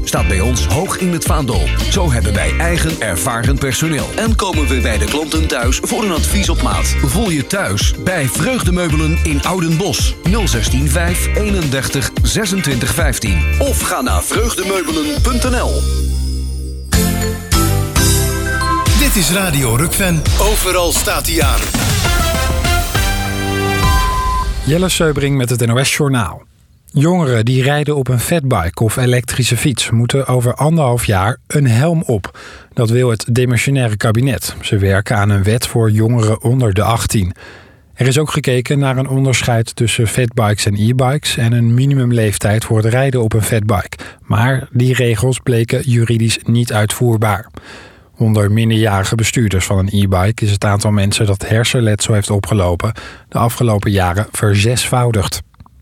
staat bij ons hoog in het vaandel. Zo hebben wij eigen ervaren personeel. En komen we bij de klanten thuis voor een advies op maat. Voel je thuis bij Vreugdemeubelen in Oudenbosch. 016 5 31 26 15. Of ga naar vreugdemeubelen.nl. Dit is Radio Rukven. Overal staat hij aan. Jelle Seubring met het NOS Journaal. Jongeren die rijden op een fatbike of elektrische fiets moeten over 1,5 jaar een helm op. Dat wil het demissionaire kabinet. Ze werken aan een wet voor jongeren onder de 18. Er is ook gekeken naar een onderscheid tussen fatbikes en e-bikes en een minimumleeftijd voor het rijden op een fatbike. Maar die regels bleken juridisch niet uitvoerbaar. Onder minderjarige bestuurders van een e-bike is het aantal mensen dat hersenletsel heeft opgelopen de afgelopen jaren verzesvoudigd.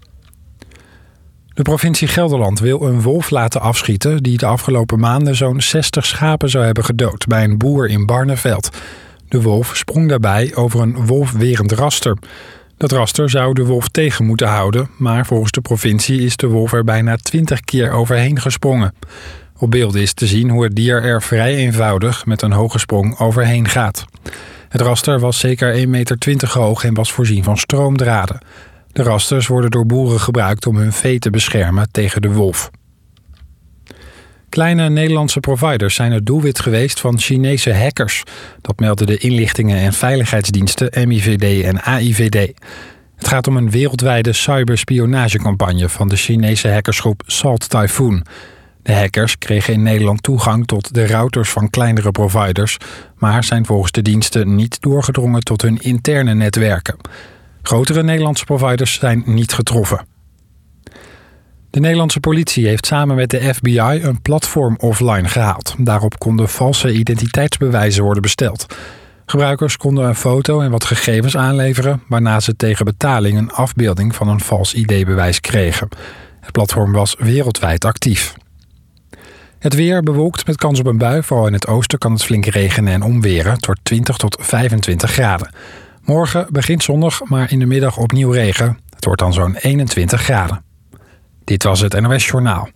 De provincie Gelderland wil een wolf laten afschieten die de afgelopen maanden zo'n 60 schapen zou hebben gedood bij een boer in Barneveld. De wolf sprong daarbij over een wolfwerend raster. Dat raster zou de wolf tegen moeten houden, maar volgens de provincie is de wolf er bijna 20 keer overheen gesprongen. Op beelden is te zien hoe het dier er vrij eenvoudig met een hoge sprong overheen gaat. Het raster was zeker 1,20 meter hoog en was voorzien van stroomdraden. De rasters worden door boeren gebruikt om hun vee te beschermen tegen de wolf. Kleine Nederlandse providers zijn het doelwit geweest van Chinese hackers. Dat melden de inlichtingen- en veiligheidsdiensten MIVD en AIVD. Het gaat om een wereldwijde cyberspionagecampagne van de Chinese hackersgroep Salt Typhoon. De hackers kregen in Nederland toegang tot de routers van kleinere providers, maar zijn volgens de diensten niet doorgedrongen tot hun interne netwerken. Grotere Nederlandse providers zijn niet getroffen. De Nederlandse politie heeft samen met de FBI een platform offline gehaald. Daarop konden valse identiteitsbewijzen worden besteld. Gebruikers konden een foto en wat gegevens aanleveren, waarna ze tegen betaling een afbeelding van een vals ID-bewijs kregen. Het platform was wereldwijd actief. Het weer bewolkt met kans op een bui. Vooral in het oosten kan het flink regenen en omweren. Het wordt 20 tot 25 graden. Morgen begint zonnig, maar in de middag opnieuw regen. Het wordt dan zo'n 21 graden. Dit was het NOS Journaal.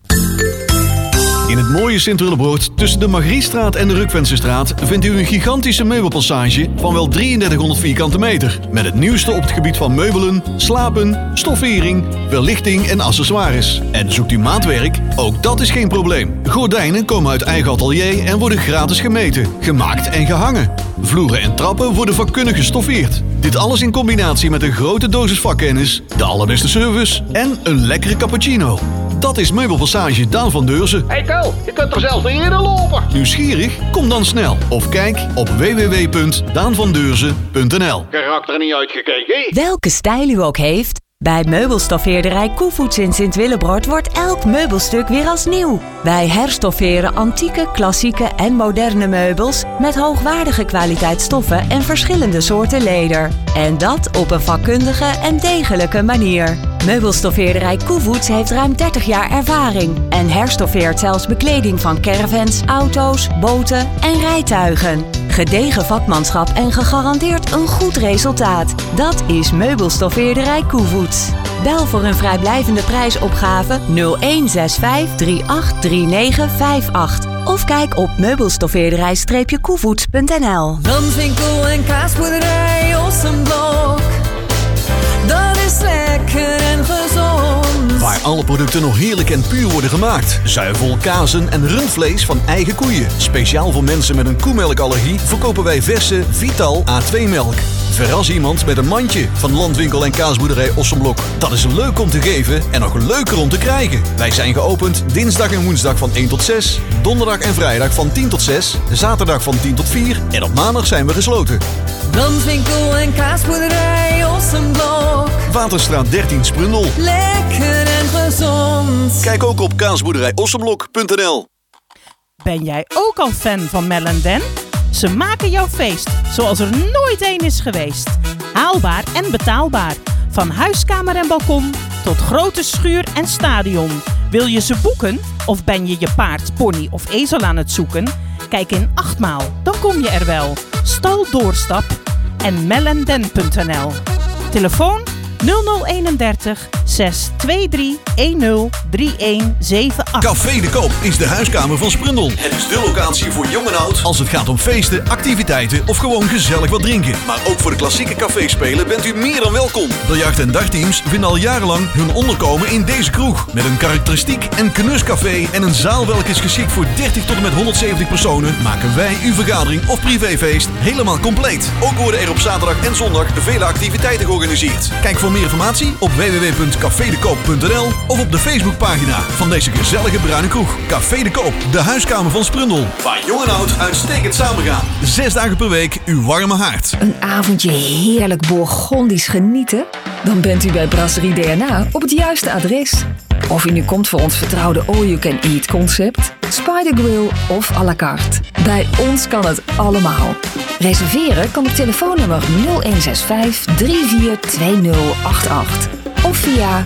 In het mooie Sint-Willebroord tussen de Margriestraat en de Rukvensestraat vindt u een gigantische meubelpassage van wel 3300 vierkante meter. Met het nieuwste op het gebied van meubelen, slapen, stoffering, verlichting en accessoires. En zoekt u maatwerk? Ook dat is geen probleem. Gordijnen komen uit eigen atelier en worden gratis gemeten, gemaakt en gehangen. Vloeren en trappen worden vakkundig gestoffeerd. Dit alles in combinatie met een grote dosis vakkennis, de allerbeste service en een lekkere cappuccino. Dat is Meubelpassage Daan van Deurzen. Hey Kel, je kunt er zelfs niet eerder lopen. Nieuwsgierig? Kom dan snel. Of kijk op www.daanvandeurzen.nl. Karakter niet uitgekeken. Welke stijl u ook heeft, bij meubelstoffeerderij Koevoets in Sint-Willebroord wordt elk meubelstuk weer als nieuw. Wij herstofferen antieke, klassieke en moderne meubels met hoogwaardige kwaliteit stoffen en verschillende soorten leder. En dat op een vakkundige en degelijke manier. Meubelstoffeerderij Koevoets heeft ruim 30 jaar ervaring en herstoffeert zelfs bekleding van caravans, auto's, boten en rijtuigen. Gedegen vakmanschap en gegarandeerd een goed resultaat. Dat is Meubelstoffeerderij Koevoets. Bel voor een vrijblijvende prijsopgave 0165 383958 of kijk op meubelstoffeerderij-koevoets.nl. Danswinkel en kaasboerderij Ossenblok. Dat is lekker en gezond. Waar alle producten nog heerlijk en puur worden gemaakt. Zuivel, kazen en rundvlees van eigen koeien. Speciaal voor mensen met een koemelkallergie verkopen wij verse Vital A2-melk. Verras iemand met een mandje van Landwinkel en kaasboerderij Ossenblok. Dat is leuk om te geven en nog leuker om te krijgen. Wij zijn geopend dinsdag en woensdag van 1 tot 6. Donderdag en vrijdag van 10 tot 6. Zaterdag van 10 tot 4. En op maandag zijn we gesloten. Danswinkel en kaasboerderij Ossenblok. Waterstraat 13 Sprundel. Lekker en gezond. Kijk ook op kaasboerderijossenblok.nl. Ben jij ook al fan van Mel & Den? Ze maken jouw feest zoals er nooit één is geweest. Haalbaar en betaalbaar. Van huiskamer en balkon tot grote schuur en stadion. Wil je ze boeken? Of ben je je paard, pony of ezel aan het zoeken? Kijk in 8 maal, dan kom je er wel. Stal Doorstap en melanden.nl. Telefoon 0031 623 103178. Café de Koop is de huiskamer van Sprundel. Het is de locatie voor jong en oud als het gaat om feesten, activiteiten of gewoon gezellig wat drinken. Maar ook voor de klassieke caféspelen bent u meer dan welkom. Biljart- en dagteams vinden al jarenlang hun onderkomen in deze kroeg. Met een karakteristiek en knuscafé en een zaal welke is geschikt voor 30 tot en met 170 personen, maken wij uw vergadering of privéfeest helemaal compleet. Ook worden er op zaterdag en zondag vele activiteiten georganiseerd. Kijk voor meer informatie op www.cafedekoop.nl of op de Facebookpagina van deze gezellige bruine kroeg. Café de Koop, de huiskamer van Sprundel. Waar jong en oud uitstekend samengaan. 6 dagen per week uw warme haard. Een avondje heerlijk Bourgondisch genieten? Dan bent u bij Brasserie DNA op het juiste adres. Of u nu komt voor ons vertrouwde all-you-can-eat concept, Spider Grill of à la carte. Bij ons kan het allemaal. Reserveren kan op telefoonnummer 0165 342088 of via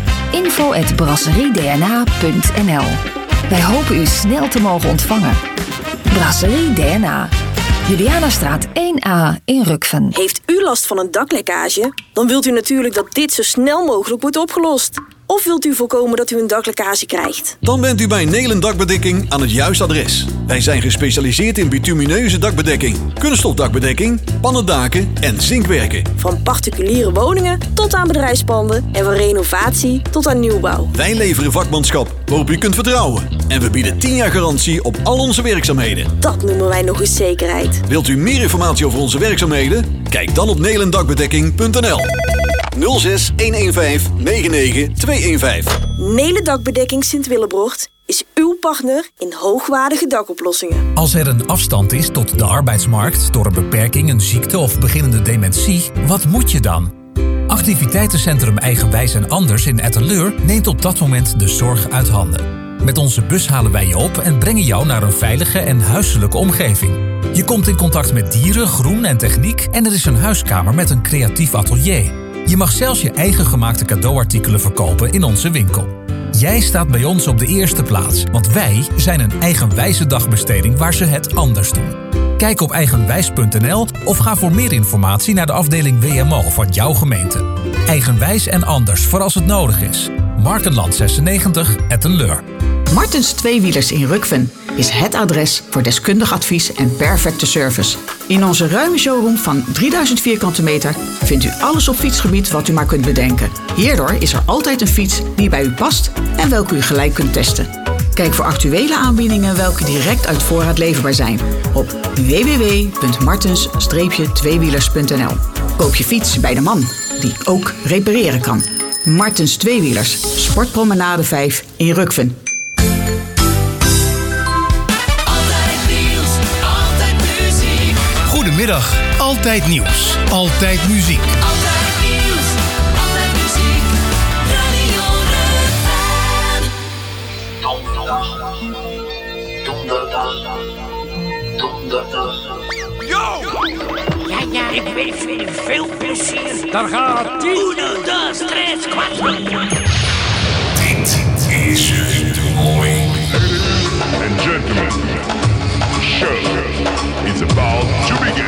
info@brasseriedna.nl. Wij hopen u snel te mogen ontvangen. Brasserie DNA. Julianastraat 1A in Rukven. Heeft u last van een daklekkage? Dan wilt u natuurlijk dat dit zo snel mogelijk wordt opgelost. Of wilt u voorkomen dat u een daklekkage krijgt? Dan bent u bij Nelen Dakbedekking aan het juiste adres. Wij zijn gespecialiseerd in bitumineuze dakbedekking, kunststofdakbedekking, pannendaken en zinkwerken. Van particuliere woningen tot aan bedrijfspanden en van renovatie tot aan nieuwbouw. Wij leveren vakmanschap waarop u kunt vertrouwen. En we bieden 10 jaar garantie op al onze werkzaamheden. Dat noemen wij nog eens zekerheid. Wilt u meer informatie over onze werkzaamheden? Kijk dan op nelendakbedekking.nl. 06 115 99 215. Nelen Dakbedekking Sint-Willebrocht is uw partner in hoogwaardige dakoplossingen. Als er een afstand is tot de arbeidsmarkt door een beperking, een ziekte of beginnende dementie, wat moet je dan? Activiteitencentrum Eigenwijs en Anders in Etteleur neemt op dat moment de zorg uit handen. Met onze bus halen wij je op en brengen jou naar een veilige en huiselijke omgeving. Je komt in contact met dieren, groen en techniek en er is een huiskamer met een creatief atelier. Je mag zelfs je eigen gemaakte cadeauartikelen verkopen in onze winkel. Jij staat bij ons op de eerste plaats, want wij zijn een eigenwijze dagbesteding waar ze het anders doen. Kijk op eigenwijs.nl of ga voor meer informatie naar de afdeling WMO van jouw gemeente. Eigenwijs en Anders voor als het nodig is. Markenland 96, Etteleur. Martens Tweewielers in Rukven is het adres voor deskundig advies en perfecte service. In onze ruime showroom van 3000 vierkante meter vindt u alles op fietsgebied wat u maar kunt bedenken. Hierdoor is er altijd een fiets die bij u past en welke u gelijk kunt testen. Kijk voor actuele aanbiedingen welke direct uit voorraad leverbaar zijn op www.martens-tweewielers.nl. Koop je fiets bij de man die ook repareren kan. Martens Tweewielers, Sportpromenade 5 in Rukven. Goedemiddag, altijd nieuws, altijd muziek. Altijd nieuws, altijd muziek. Radio Rukven. Donderdag. Yo! Ja, ik wens jullie veel plezier. Daar gaat ie. 1, 2, 3, 4. Dit is de mooi. Ladies and gentlemen, the show is about to begin.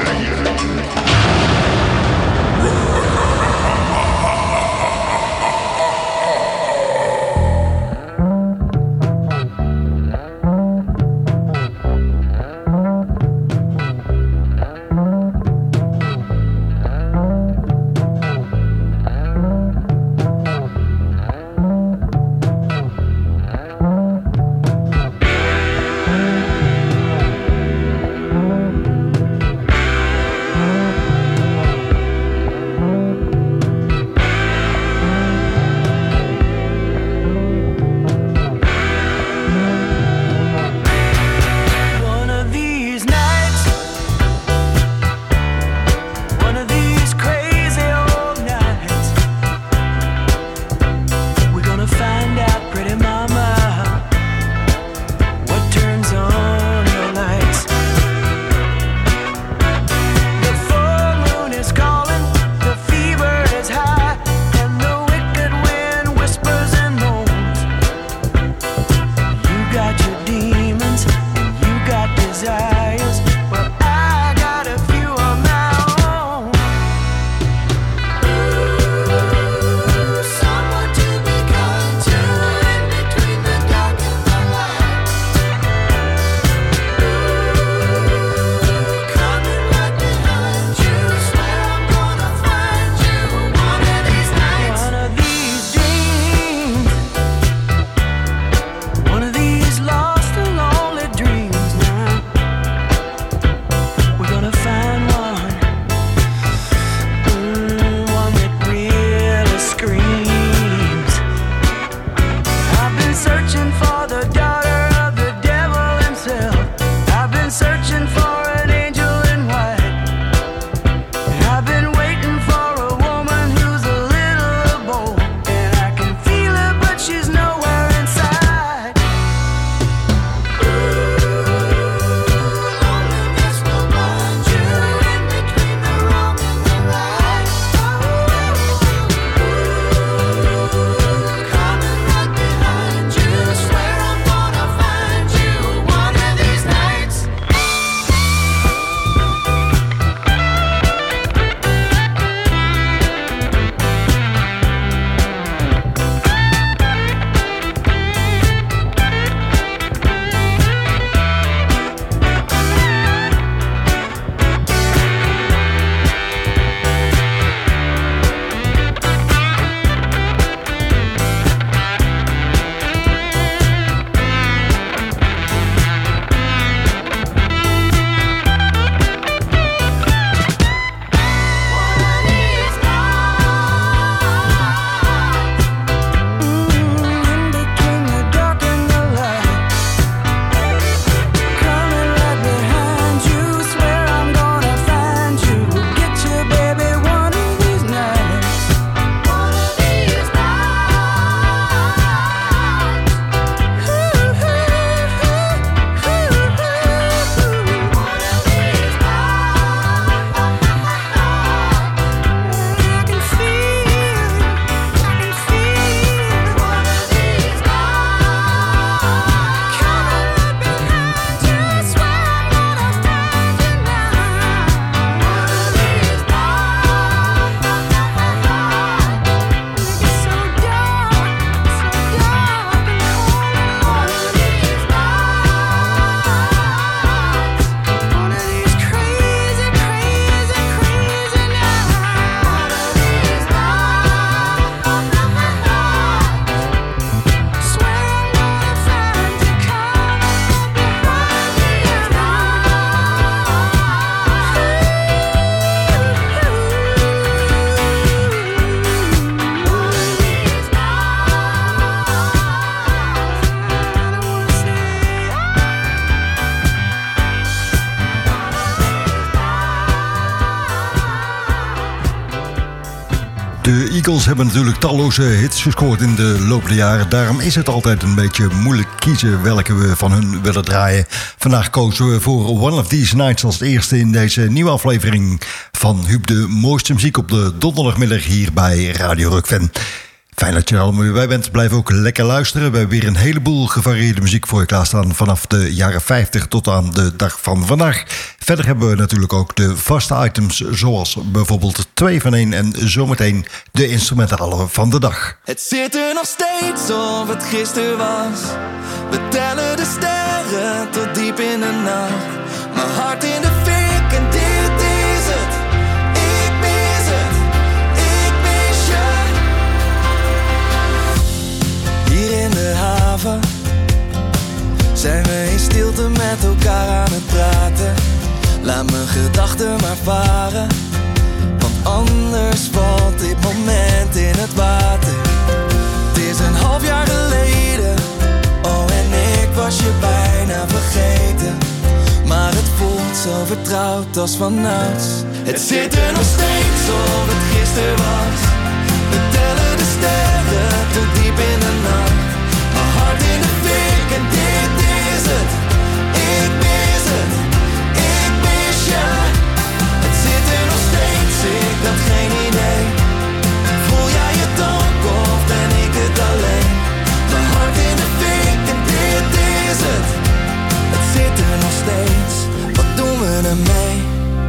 Eagles hebben natuurlijk talloze hits gescoord in de loop der jaren. Daarom is het altijd een beetje moeilijk kiezen welke we van hun willen draaien. Vandaag kozen we voor One of These Nights als eerste in deze nieuwe aflevering van Huub, de mooiste muziek op de donderdagmiddag hier bij Radio Rock-fan. Fijn dat je er allemaal weer bij bent. Blijf ook lekker luisteren. We hebben weer een heleboel gevarieerde muziek voor je klaarstaan vanaf de jaren 50 tot aan de dag van vandaag. Verder hebben we natuurlijk ook de vaste items zoals bijvoorbeeld 2 van 1 en zometeen de instrumentale van de dag. Het zit er nog steeds of het gisteren was. We tellen de sterren tot diep in de nacht. Mijn hart in de fik en dit is het. Ik mis het, ik mis je. Hier in de haven zijn we in stilte met elkaar aan het praten. Laat mijn gedachten maar varen, want anders valt dit moment in het water. Het is een half jaar geleden, oh en ik was je bijna vergeten. Maar het voelt zo vertrouwd als vanouds. Het zit er nog steeds of het gisteren was. We tellen de sterren tot diep in de nacht. Mijn hart in de fik en dit is het. Ik mis het, ik mis je. Het zit er nog steeds, ik had geen idee. Voel jij het ook of ben ik het alleen? Mijn hart in de fik en dit is het. Het zit er nog steeds, wat doen we ermee?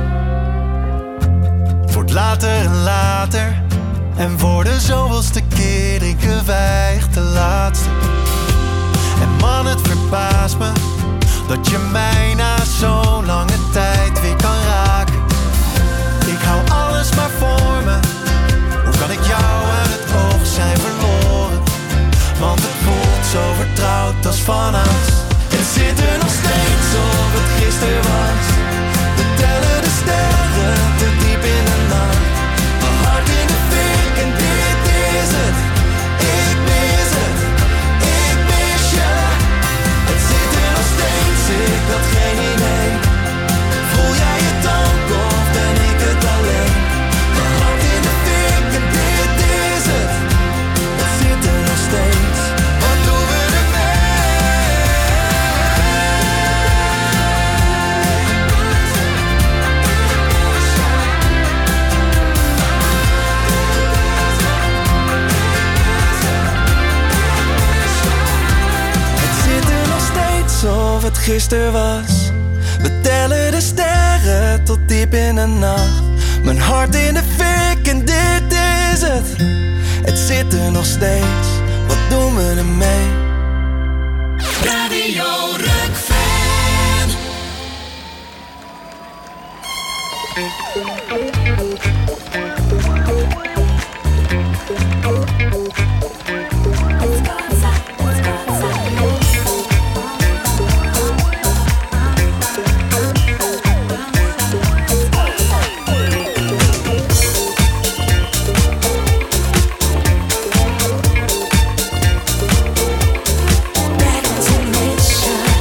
Wordt later en later. En voor de zoveelste keer, ik geweigd de laatste. En man, het verbaast me dat je mij na zo'n lange tijd weer kan raken. Ik hou alles maar voor me. Hoe kan ik jou uit het oog zijn verloren? Want het voelt zo vertrouwd als vanouds. Het zit er nog steeds of het gisteren was. We tellen de sterren te diep in de nacht. Mijn hart in de fik en dit is het. Ik mis het, ik mis je. Het zit er nog steeds, ik had geen idee. Voel jij het ook of ben ik het alleen? Mijn hart in de fik en dit is het. Het zit er nog steeds, wat doen we ermee? Of het gisteren was. We tellen de sterren tot diep in de nacht. Mijn hart in de fik en dit is het. Het zit er nog steeds, wat doen we ermee? Radio Rock-fan.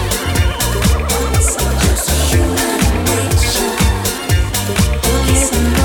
Listen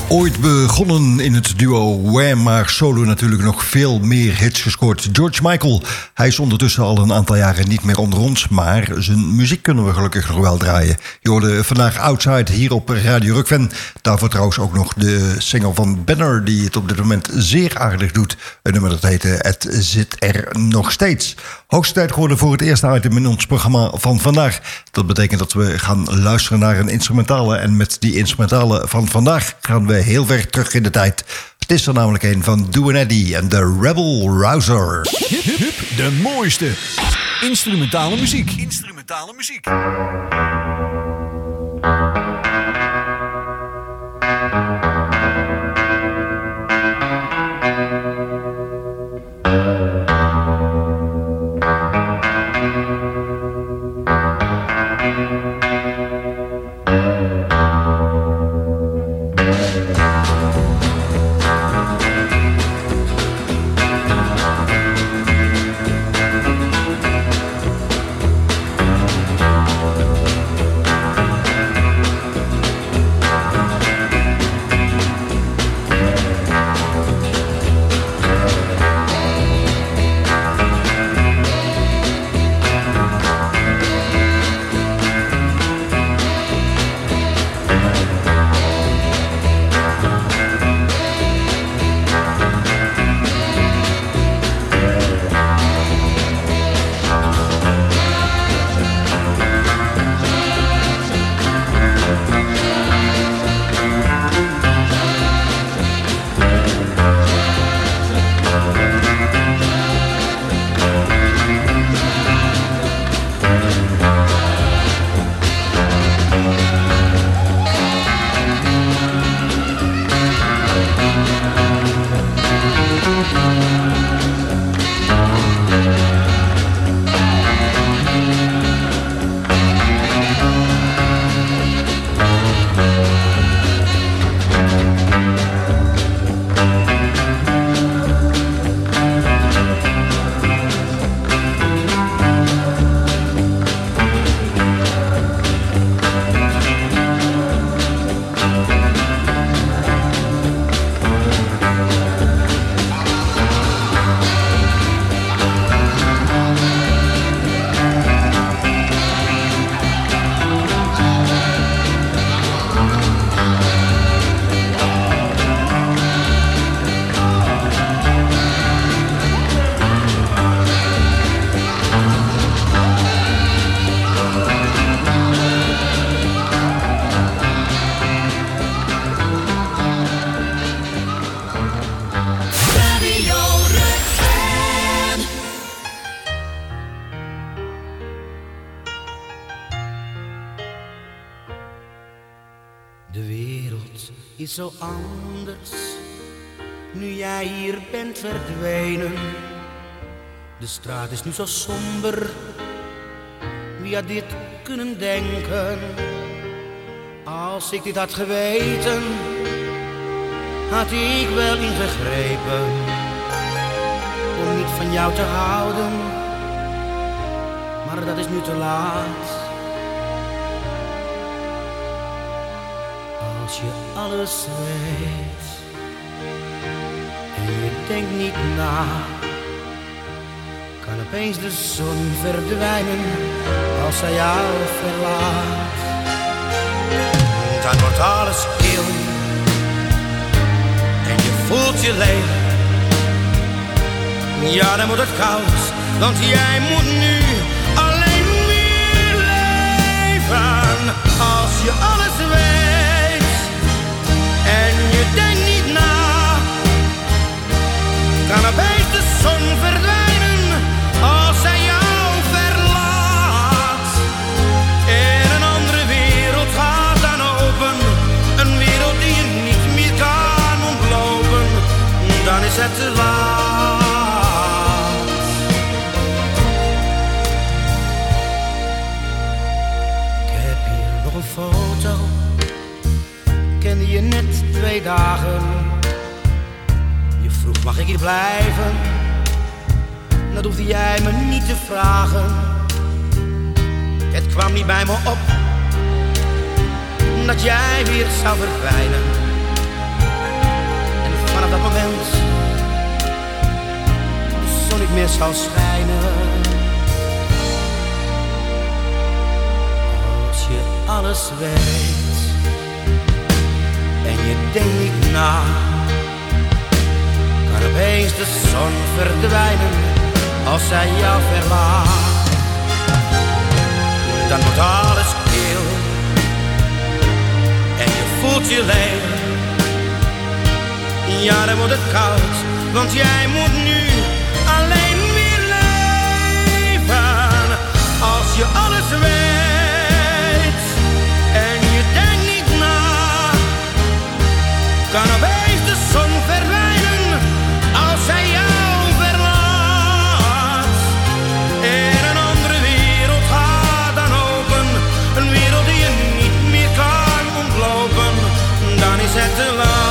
Ooit begonnen in het duo Wham, maar solo natuurlijk nog veel meer hits gescoord. George Michael, hij is ondertussen al een aantal jaren niet meer onder ons, maar zijn muziek kunnen we gelukkig nog wel draaien. Je hoorde vandaag Outside hier op Radio Rock-fan. Daarvoor trouwens ook nog de single van Banner, die het op dit moment zeer aardig doet. Een nummer dat heette Het zit er nog steeds. Hoogste tijd geworden voor het eerste item in ons programma van vandaag. Dat betekent dat we gaan luisteren naar een instrumentale. En met die instrumentale van vandaag gaan we heel ver terug in de tijd. Het is er namelijk een van Doo & Eddie en de Rebel Rouser. Hup, hup, hup, de mooiste instrumentale muziek. Instrumentale muziek. De wereld is zo anders, nu jij hier bent verdwenen. De straat is nu zo somber, wie had dit kunnen denken? Als ik dit had geweten, had ik wel ingegrepen om niet van jou te houden, maar dat is nu te laat. Als je alles weet en je denkt niet na, kan opeens de zon verdwijnen als zij jou verlaat. Dan wordt alles stil en je voelt je leeg. Ja, dan wordt het koud, want jij moet nu alleen weer leven. Als je alles weet en je denkt niet na, kan opeens de zon verdwijnen als zij jou verlaat. En een andere wereld gaat dan open, een wereld die je niet meer kan ontlopen. Dan is het te laat. Ik heb hier nog een foto, kende je net 2 dagen. Je vroeg mag ik hier blijven, dat hoefde jij me niet te vragen. Het kwam niet bij me op dat jij weer zou verdwijnen. vanaf dat moment de zon niet meer zal schijnen. Als je alles weet en je denkt niet na, kan opeens de zon verdwijnen als zij jou verlaat. Dan wordt alles kil en je voelt je leeg. Ja, dan wordt het koud, want jij moet nu alleen weer leven. Als je alles weet en je denkt niet na, kan opeens de zon verdwijnen als zij jou verlaat. En een andere wereld gaat dan open, een wereld die je niet meer kan ontlopen. Dan is het te laat.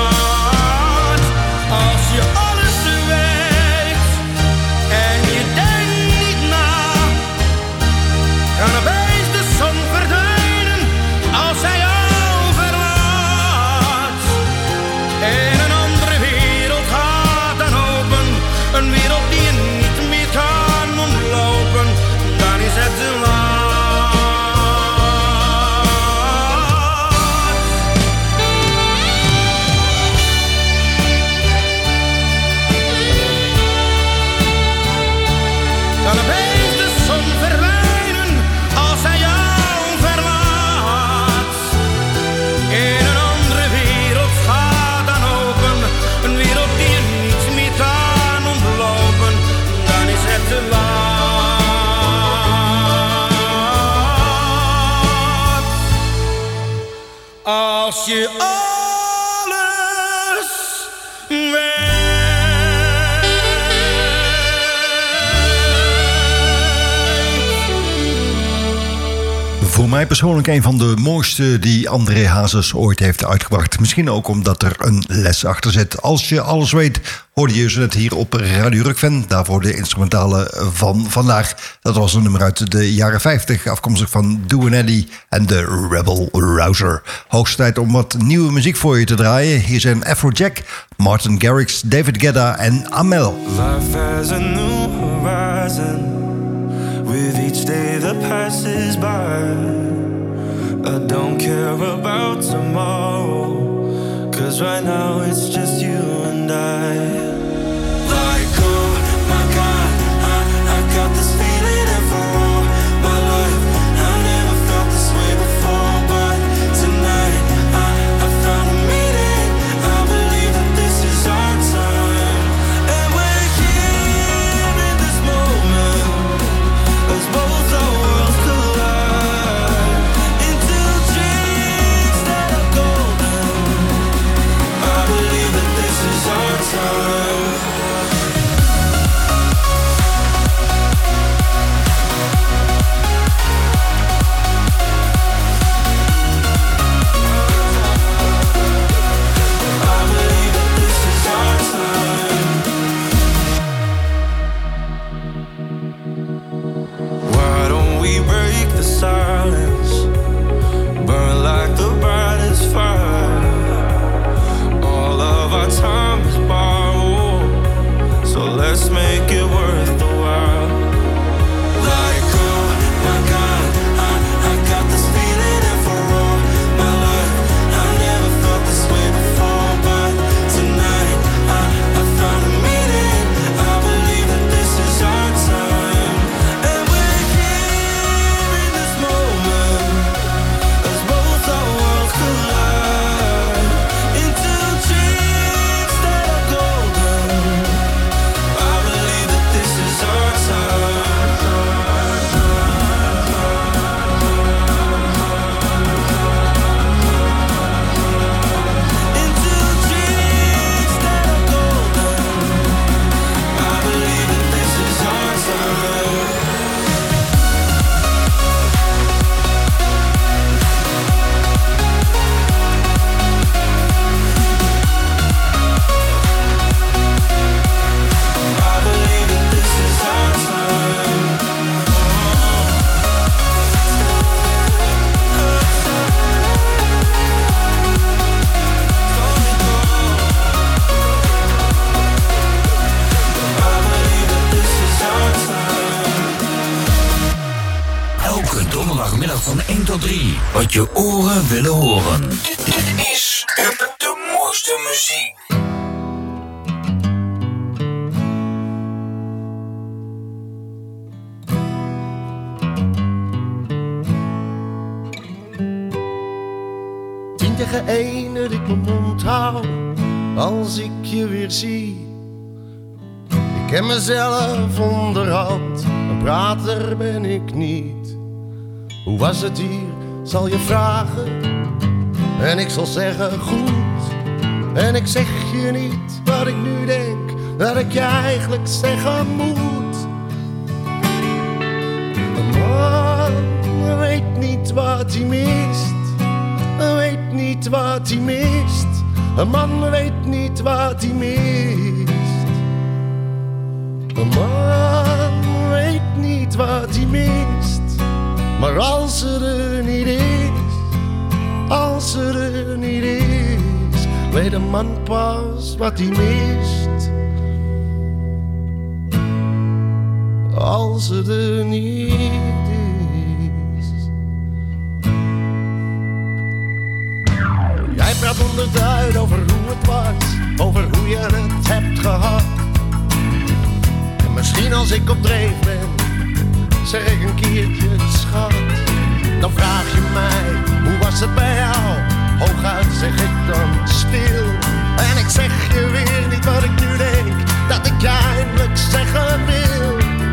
Als je alles weet en je denkt niet na, kan opeens de zon verdwijnen als zij jou verlaat. En een andere wereld gaat dan open, een wereld die je niet meer kan ontlopen. Dan is het te laat. Kan opeens de zon verdwijnen als hij jou verlaat. In een andere wereld gaat dan open, een wereld die je niet meer kan ontlopen. Dan is het te laat. Als je alles weet. Voor mij persoonlijk een van de mooiste die André Hazes ooit heeft uitgebracht. Misschien ook omdat er een les achter zit. Als je alles weet, hoorde je ze net hier op Radio Rukven. Daarvoor de instrumentale van vandaag. Dat was een nummer uit de jaren 50, afkomstig van Doo and Eddie en de Rebel Rouser. Hoogste tijd om wat nieuwe muziek voor je te draaien. Hier zijn Afrojack, Martin Garrix, David Guetta en Amel. Life has a new horizon. With each day that passes by, I don't care about tomorrow, 'cause right now it's just you and I. Like, oh my God, I got this feeling and for all my life I never felt this way before, but tonight I found a meaning. I believe that this is our time, and we're here in this moment. As both our worlds collide into dreams that are golden. I believe that this is our time. wat je oren willen horen. Dit is de mooiste muziek. Tegen één dat ik mijn mond hou als ik je weer zie. Ik ken mezelf onderhand, een prater ben ik niet. Hoe was het hier, zal je vragen en ik zal zeggen goed. En ik zeg je niet wat ik nu denk, dat ik je eigenlijk zeggen moet. Een man weet niet wat hij mist, weet niet wat hij mist. Een man weet niet wat hij mist. Een man weet niet wat hij mist. Maar als ze er niet is, als ze er niet is, weet een man pas wat hij mist. Als ze er niet is. Jij praat onderduid over hoe het was, over hoe je het hebt gehad. En misschien als ik op dreef ben, zeg ik een keertje schat. Dan vraag je mij, hoe was het bij jou? Hooguit zeg ik dan stil. En ik zeg je weer niet wat ik nu denk, dat ik je eindelijk zeggen wil.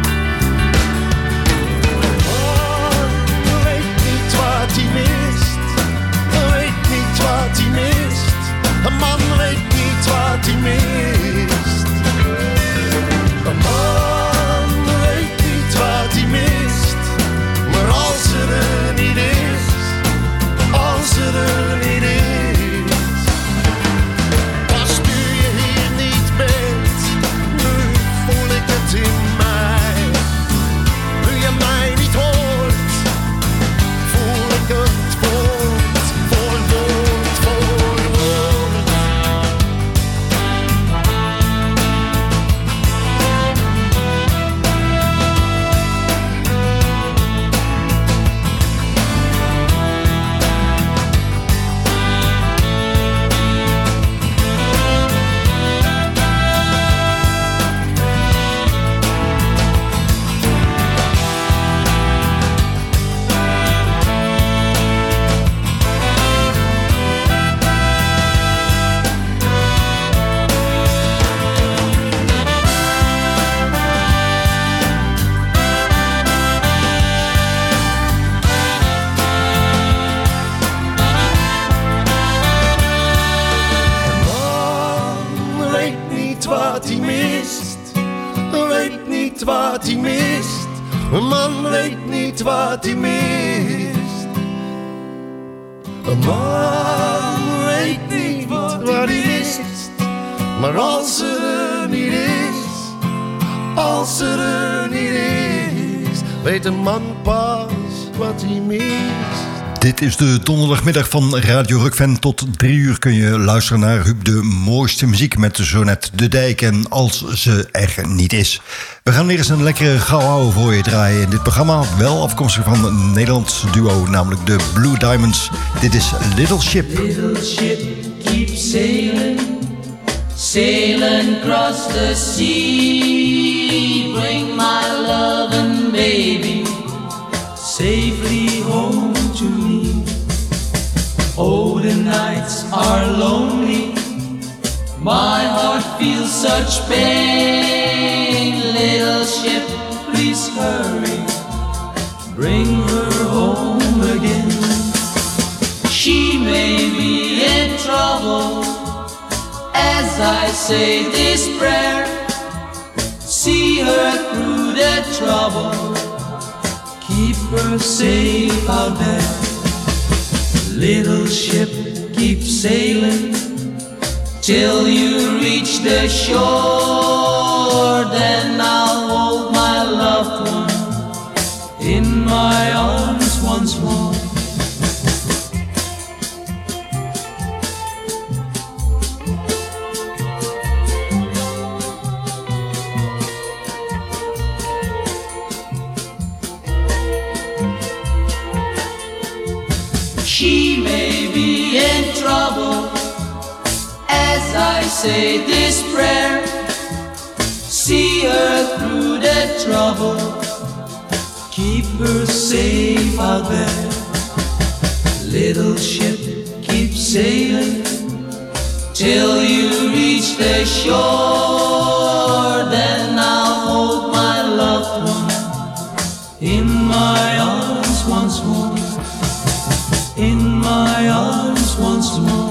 Oh, weet niet wat hij mist, weet niet wat hij mist. Een man weet niet wat hij mist. Een man weet niet wat hij mist. Maar als ze er niet is, als ze er niet is, pas nu je hier niet bent, nu voel ik het in mij. Nu je mij niet hoort, voel ik het woord voor woord voor woord. Wat hij mist, een man weet niet wat hij mist. Een man weet niet wat hij mist. Maar als ze er niet is, als ze er niet is, weet een man pas wat hij mist. Dit is de donderdagmiddag van Radio Rockfan. Tot 3 uur kun je luisteren naar Huub de mooiste muziek met Jeanette de Dijk. En als ze er niet is. We gaan weer eens een lekkere gauw voor je draaien in dit programma. Wel afkomstig van een Nederlands duo, namelijk de Blue Diamonds. Dit is Little Ship. Little ship, keep sailing, sailing across the sea. Bring my love and baby safely home to me. Oh, the nights are lonely, my heart feels such pain. Little ship, please hurry, bring her home again. She may be in trouble as I say this prayer. See her through the trouble, keep her safe out there. Little ship, keep sailing till you reach the shore. Then I'll hold my loved one in my arms once more. say this prayer. See her through the trouble, keep her safe out there. Little ship, keep sailing till you reach the shore. Then I'll hold my loved one in my arms once more, in my arms once more,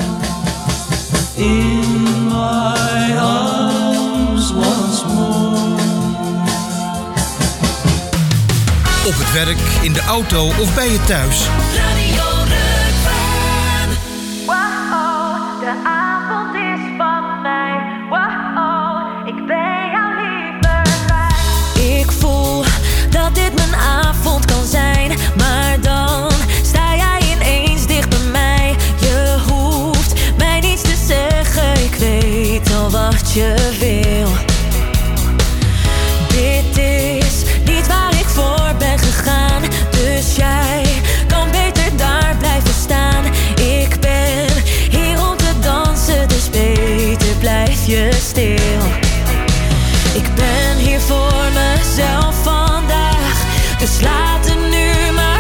in my arms once more. Op het werk, in de auto of bij je thuis. Radio Rukven. Wow, de avond is van mij. Wow, ik ben jou liever kwijt. Ik voel dat dit mijn avond kan zijn, maar dan sta jij ineens dicht bij mij. Je hoeft mij niets te zeggen, ik weet al wat je wil. Dit is niet waar ik voor ben gegaan, dus jij kan beter daar blijven staan. Ik ben hier om te dansen, dus beter blijf je stil. Ik ben hier voor mezelf vandaag, dus laat het nu maar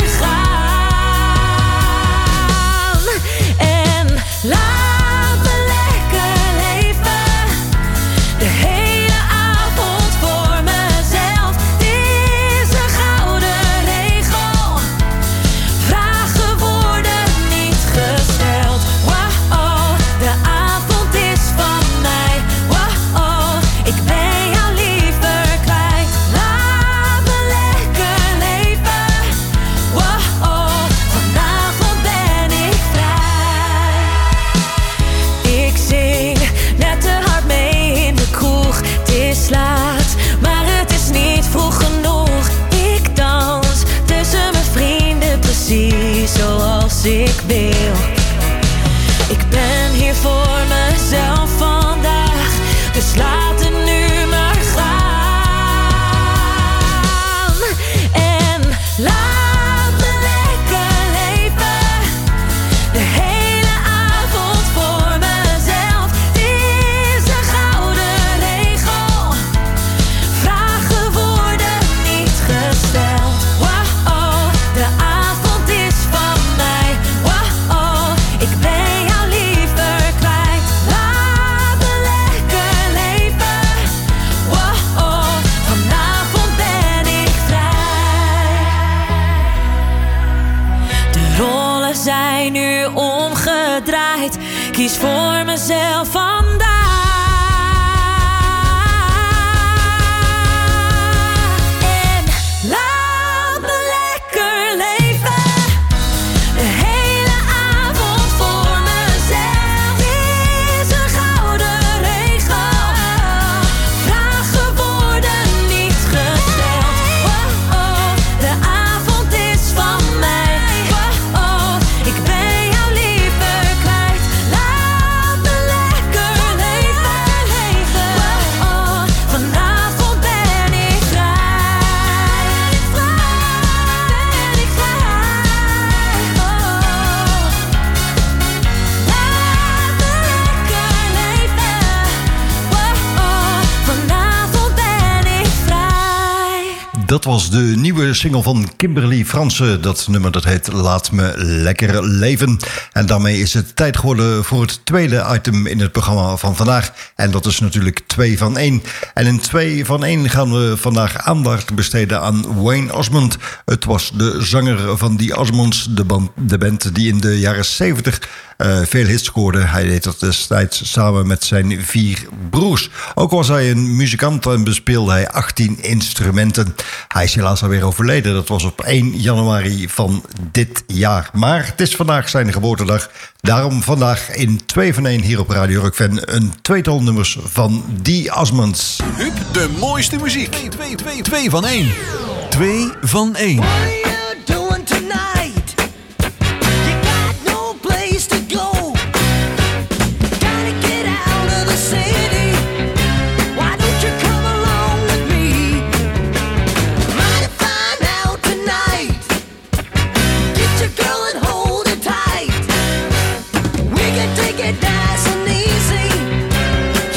gaan. En laat me lekker leven, de hele avond voor mezelf. Het is een gouden regel, vragen worden niet gesteld. Wow, de avond is van mij. Wow, ik ben jou liever kwijt. Laat me lekker leven. Wow, vanavond ben ik vrij. Ik zing net te hard mee in de kroeg. Het is laat, maar het is niet vroeg genoeg. Ik dans tussen mijn vrienden precies zoals ik wil. Ik ben hier voor mezelf vandaag, dus laat het nu maar gaan. En laat me lekker leven, de hele avond voor mezelf. Het is een gouden regel, vragen worden niet gesteld. Wow, de avond is van mij. Wow, ik ben jou liever kwijt. Laat me lekker leven. Wow, vanavond ben ik vrij. De rollen zijn nu omgedraaid. Kies voor mezelf vandaag. En laat me lekker leven, de hele avond voor mezelf. Is een gouden regel, vragen worden niet gesteld. Wow, de avond is van mij. Wow, ik ben jou liever kwijt. Laat me lekker leven. Wow, vanavond ben ik vrij. Ben ik vrij. Laat me lekker leven. Wow, vanavond ben ik vrij. Dat was de nieuwe single van Kimberly Fransen. Dat nummer dat heet Laat me lekker leven. En daarmee is het tijd geworden voor het tweede item in het programma van vandaag. En dat is natuurlijk 2 van 1. En in 2 van 1 gaan we vandaag aandacht besteden aan Wayne Osmond. Het was de zanger van die Osmonds, de band die in de jaren 70 veel hits scoorde. Hij deed dat destijds samen met zijn 4 broers. Ook was hij een muzikant en bespeelde hij 18 instrumenten. Hij is helaas alweer overleden. Dat was op 1 januari van dit jaar. Maar het is vandaag zijn geboortedag. Daarom vandaag in 2 van 1 hier op Radio Rukven een tweetal nummers van die Osmonds. Hup, de mooiste muziek. 2 van 1. 2 van 1. Take it nice and easy.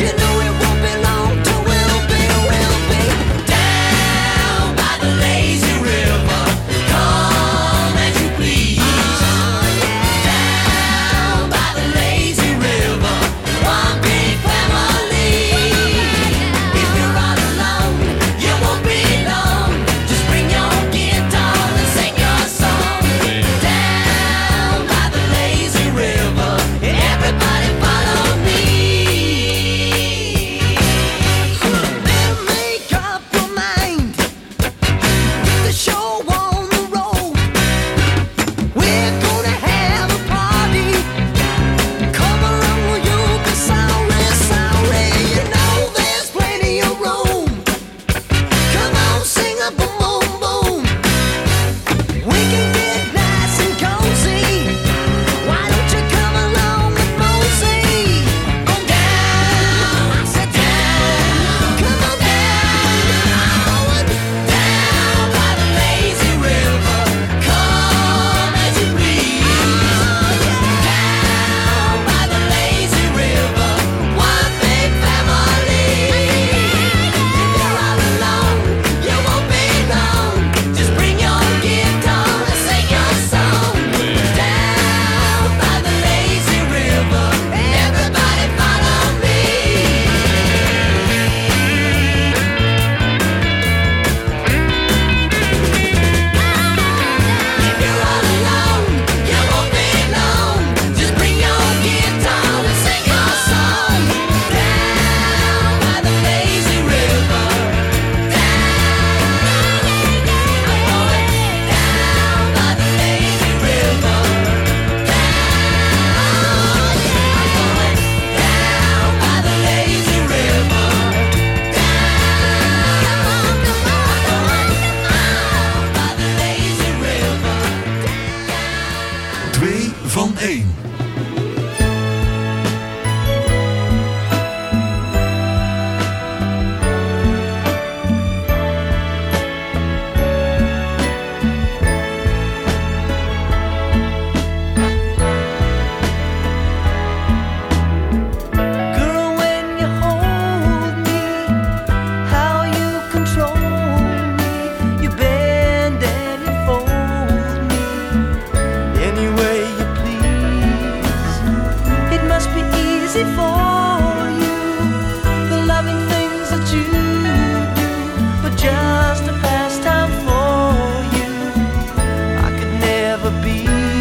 easy for you, the loving things that you do, but just a pastime for you. I could never be,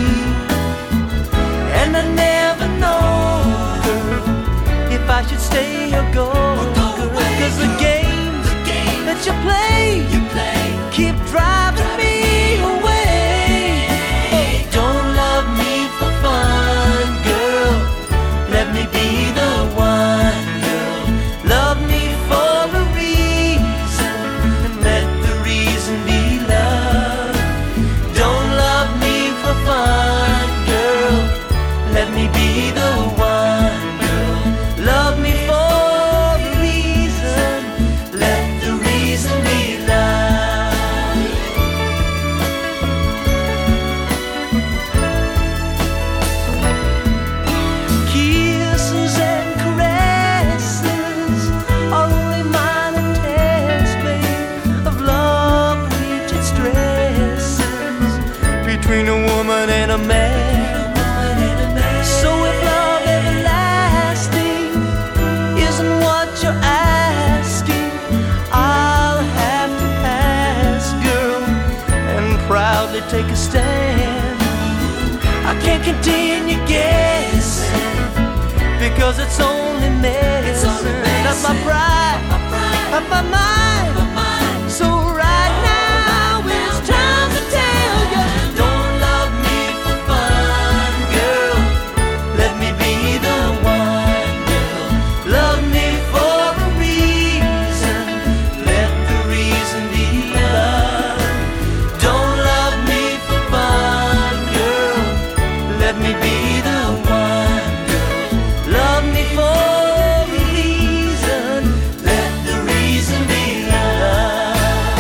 and I never know, girl, if I should stay or go, girl, 'cause the games that you play keep driving me away. Oh, don't love me for fun, girl. Let me be the one, girl. Love me for a reason, and let the reason be love. Don't love me for fun, girl. Let me be the one, girl. Love me for a reason, let the reason be love. Kisses and caresses are only minor tests made of love which it stresses between a woman and a man. So if love everlasting isn't what you're asking, I'll have to pass, girl, and proudly take a stand. I can't continue guessing, because it's only medicine of my pride, of my mind. So right now it's time to tell you, don't love me for fun, girl. Let me be the one, girl. Love me for a reason, let the reason be love. Don't love me for fun, girl. Let me be the one, girl. Love me for a reason, let the reason be love.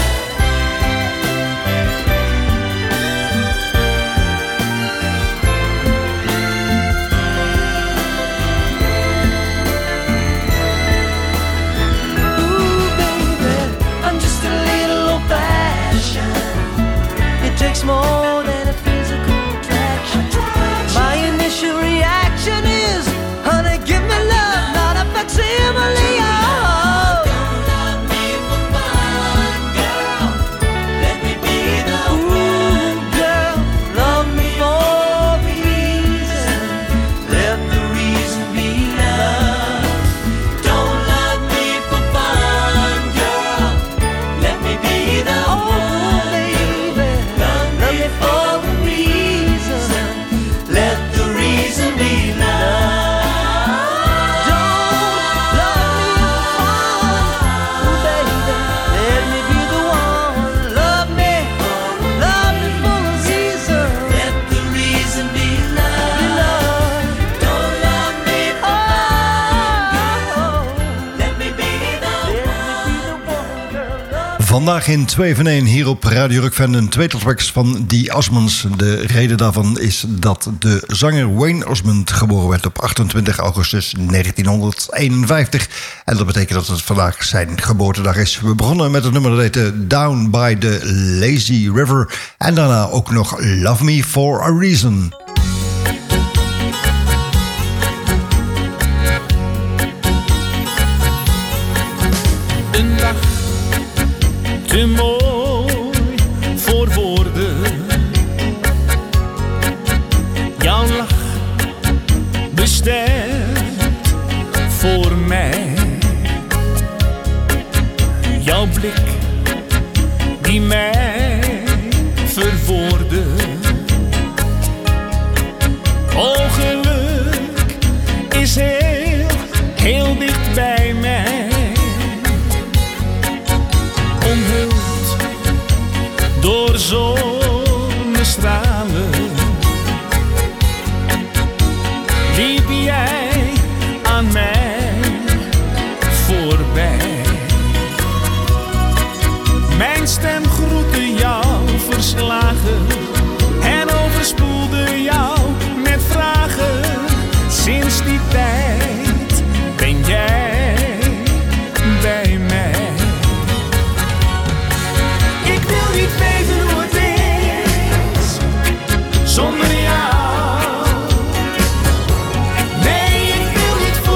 Ooh, baby, I'm just a little old-fashioned. It takes more than a physical attraction. My initial reaction is, honey, give me love, not a facsimile. Oh, don't love me for fun, girl. Let me be the one, girl. Love me for a reason, let the reason be love. Don't love me for fun, girl. Let me be the one, baby. Love me for a reason, let the reason be love. Don't love me for fun, baby. Let me be the one. Love me for a reason, let the reason be love. Don't love me for fun, girl. Let me be the one, girl. Vandaag in 2 van 1 hier op Radio Rock-fan een tweetal tracks van The Osmonds. De reden daarvan is dat de zanger Wayne Osmond geboren werd op 28 augustus 1951. En dat betekent dat het vandaag zijn geboortedag is. We begonnen met het nummer dat heette Down by the Lazy River. En daarna ook nog Love Me for a Reason. Een dag te mooi voor woorden. Jouw lach bestemd voor mij. Jouw blik die mij verwoordde. Oh, geluk is heel, heel dicht bij mij. Omhuld door zonnestralen liep jij aan mij voorbij. Mijn stem groette jou verslagen en overspoelde jou met vragen. Sinds die tijd ben jij bij mij. Ik wil niet weten hoe het is zonder jou. Nee, ik wil niet voelen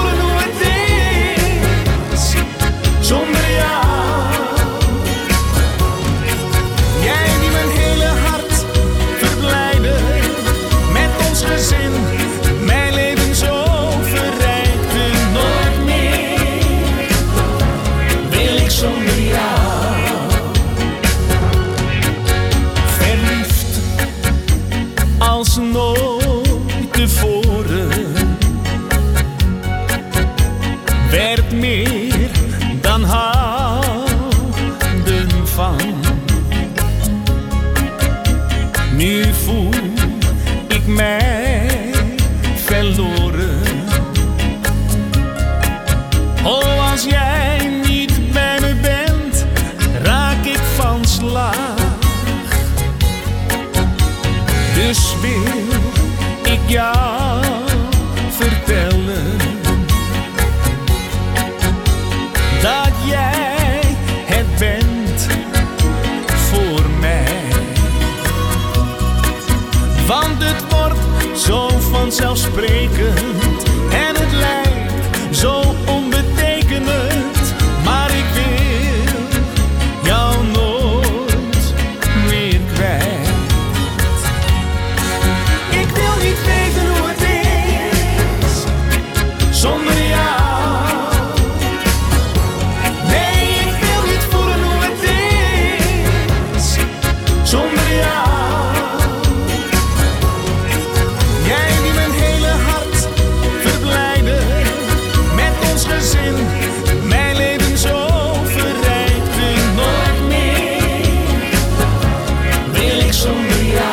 Dus wil ik jou vertellen dat jij het bent voor mij. Want het wordt zo vanzelfsprekend en het lijkt zo onbetekenend, maar ik wil jou nooit meer kwijt. Ik wil niet weten hoe het is zonder jou. Nee, ik wil niet voelen hoe het is zonder jou. Jij die mijn hele hart verblijden met ons gezin, mijn leven zo verrijkte. Nooit meer wil ik zonder jou.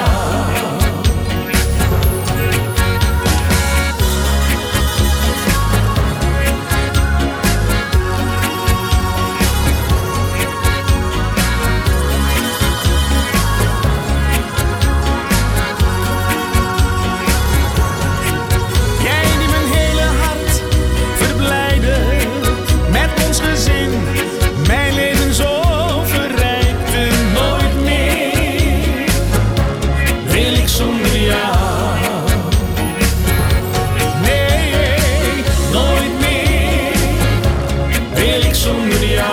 Jij die mijn hele hart verblijden met ons gezin, mijn leven zo verrijkte. Nooit meer wil ik zonder jou. Nee, nooit meer wil ik zonder jou.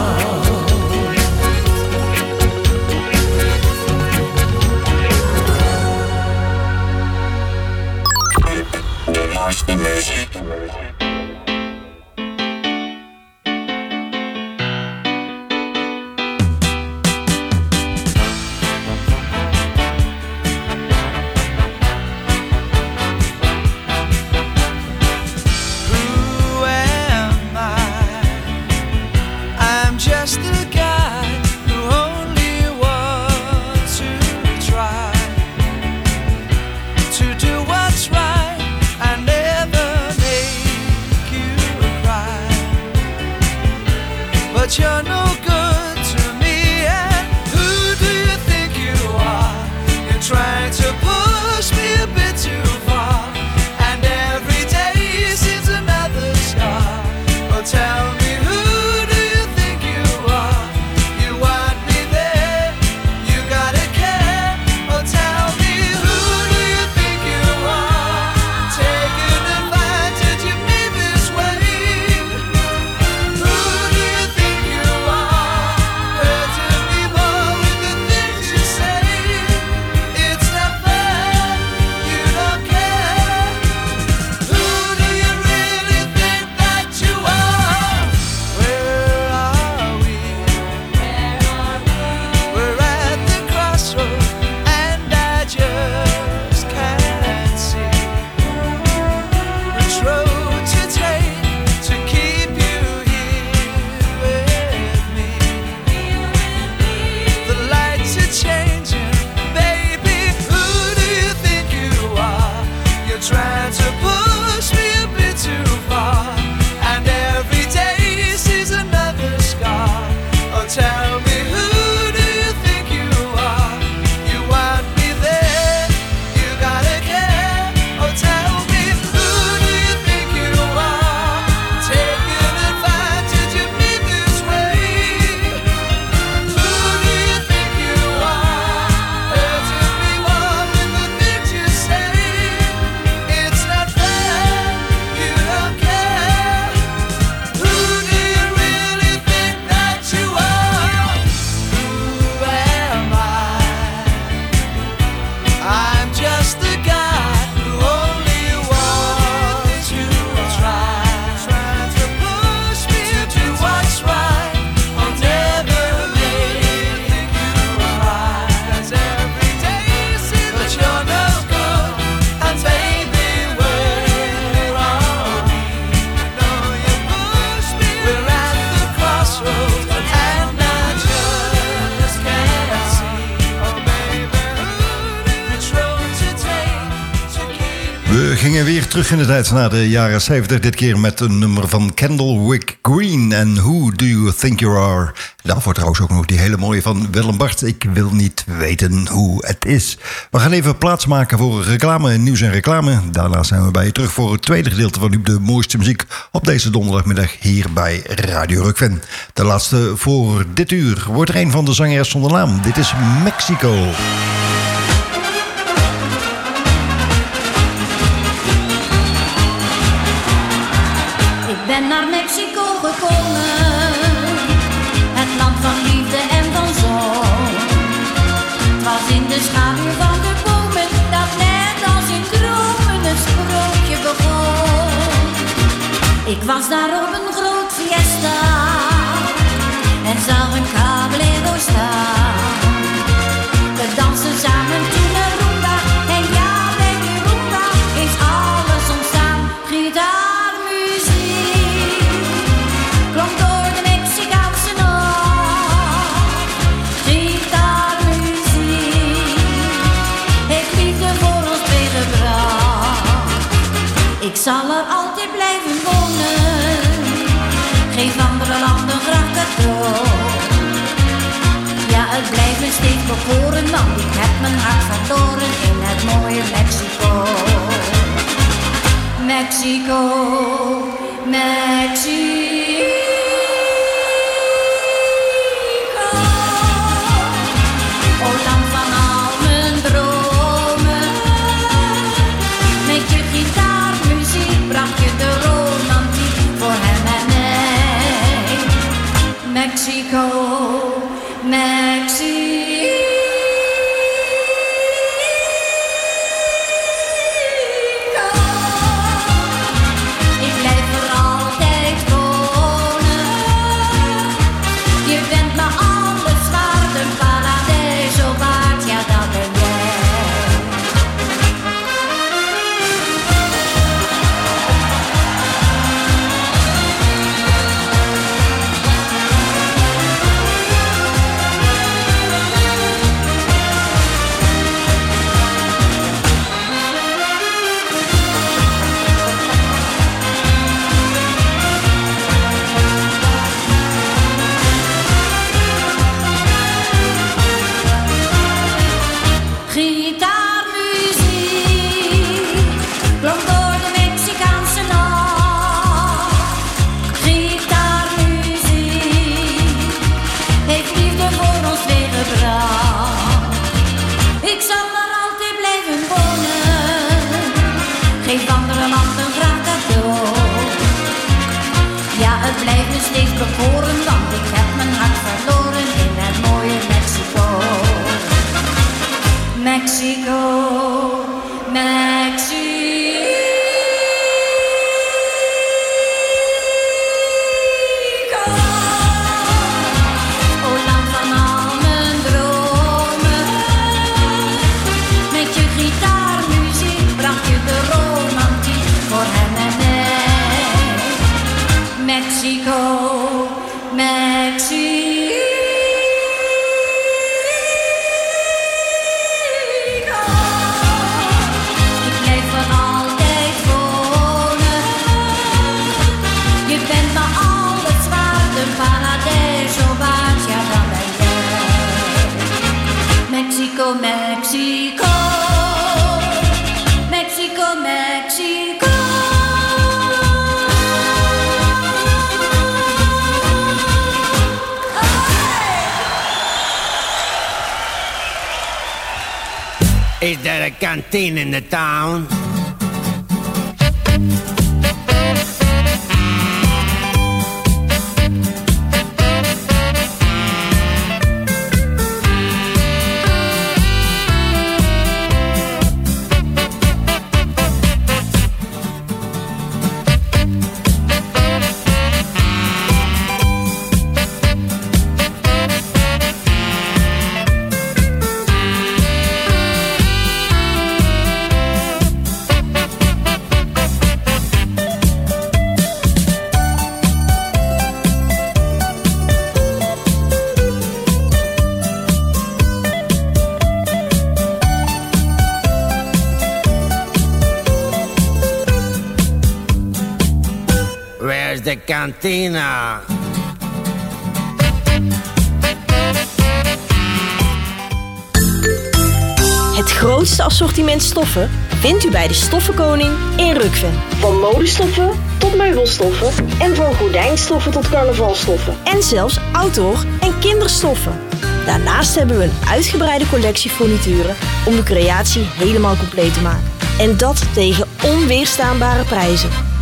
Who am I? I'm just a guy who only wants to try to do what's right. I never make you cry, but you're no good to me. And who do you think you are? You're trying to push me a bit too far, and every day seems another scar. Oh, tell me, who do you think you are? You want me there, you gotta care. Oh, tell me, who do you think you are? Taking advantage of me this way. Who do you think you are? Hurting me more with the things you say. It's not fair, you don't care. Who do you really think that you are? Where are we? We're at the crossroads, and I just can't see which road to take to keep you here with me. The lights are changing, baby. Who do you think you are? You're trying to push me a bit too far, and every day sees another scar. Oh, tell me, who do you think you are? You want me there, you gotta care. Oh, tell me, who do you think you are? Taking advantage of me this way. Who do you think you are? Hurting me more with the things you say. It's not fair, you don't care. Who do you really think that you are? gingen weer terug in de tijd naar de jaren 70. Dit keer met een nummer van Candlewick Green en Who Do You Think You Are? Daarvoor trouwens ook nog die hele mooie van Willem Bart. Ik wil niet weten hoe het is. We gaan even plaatsmaken voor reclame, nieuws en reclame. Daarna zijn we bij je terug voor het tweede gedeelte van de mooiste muziek op deze donderdagmiddag hier bij Radio Rock-Fan. De laatste voor dit uur wordt er een van de zangeres zonder naam. Dit is Mexico. Ik ben naar Mexico gekomen, het land van liefde en van zon. Het was in de schaduw van de bomen, dat net als in dromen een sprookje begon. Ik was daar op een groot fiesta en zag een caballero staan. We dansen samen toen een rumba en ja, bij die rumba is alles ontstaan. Gitaarmuziek klonk door de Mexicaanse nacht. Gitaarmuziek heeft liefde voor ons meegebracht. Ik zal er altijd blijven wonen, geef andere landen graag cadeau. Ja, het blijft me steeds bekoren, want ik heb mijn hart verloren in het mooie Mexico. Mexico, Mexico. O land van al mijn dromen, met je gitaarmuziek bracht je de romantiek voor hem en mij. Mexico, Mexico. Ik blijf er altijd wonen. Je bent me alles waard, een paradiso waard, ja dat ben jij. Gitaarmuziek klonk door de Mexicaanse nacht. Gitaarmuziek heeft liefde voor ons meegebracht. Ik zal er altijd blijven wonen, geef andere landen graag cadeau. Ja, het blijft me steeds bekoren, want ik heb mijn hart verloren in het mooie Mexico. Mexico, Mexico. O land van al mijn dromen, met je gitaarmuziek bracht je de romantiek voor hem en mij. Mexico, Mexico. Ik blijf er altijd wonen. Je bent me alles waard, een paradiso waard, ja dan ben jij. Mexico, Mexico. Mexico, Mexico. Is there a canteen in the town? is de kantine. Het grootste assortiment stoffen vindt u bij de Stoffenkoning in Rukven. Van modestoffen tot meubelstoffen en van gordijnstoffen tot carnavalstoffen. En zelfs outdoor- en kinderstoffen. Daarnaast hebben we een uitgebreide collectie furnituren om de creatie helemaal compleet te maken. En dat tegen onweerstaanbare prijzen.